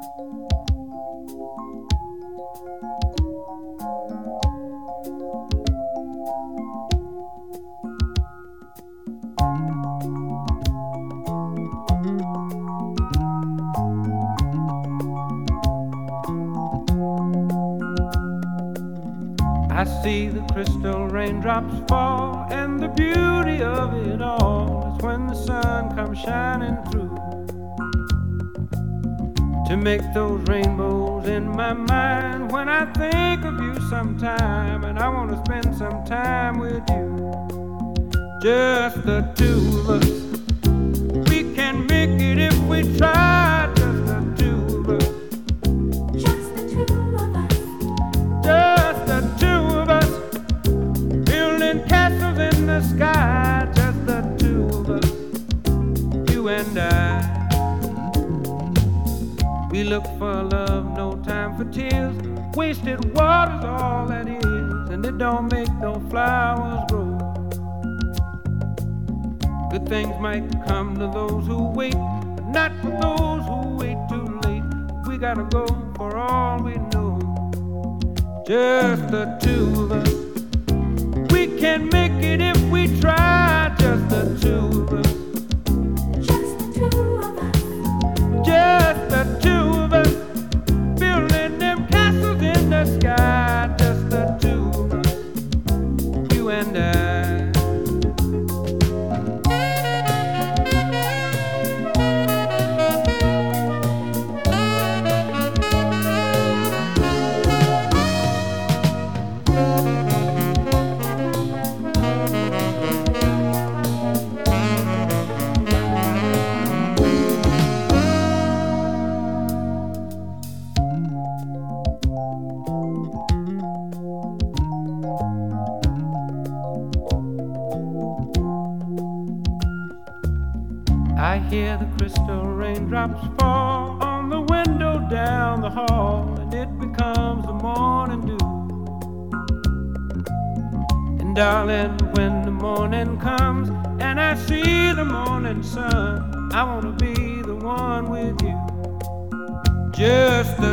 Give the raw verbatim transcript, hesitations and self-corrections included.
I see the crystal raindrops fall, and the beauty of it all is when the sun comes shining through to make those rainbows in my mind. When I think of you sometime, and I want to spend some time with you, just the two of us. We can make it if we try, just the two of us. Just the two of us. Just the two of us, building castles in the sky. Just the two of us, you and I. We look for love, no time for tears. Wasted water's all that is, and it don't make no flowers grow. Good things might come to those who wait, but not for those who wait too late. We gotta go for all we know. Just the two of us. We can make it if we try. Just the two of us. Just the two of us. Just the two of us. Building them castles in the sky. Just the two of us. You and I. I hear the crystal raindrops fall on the window down the hall, and it becomes the morning dew. And darling, when the morning comes and I see the morning sun, I wanna be the one with you. Just the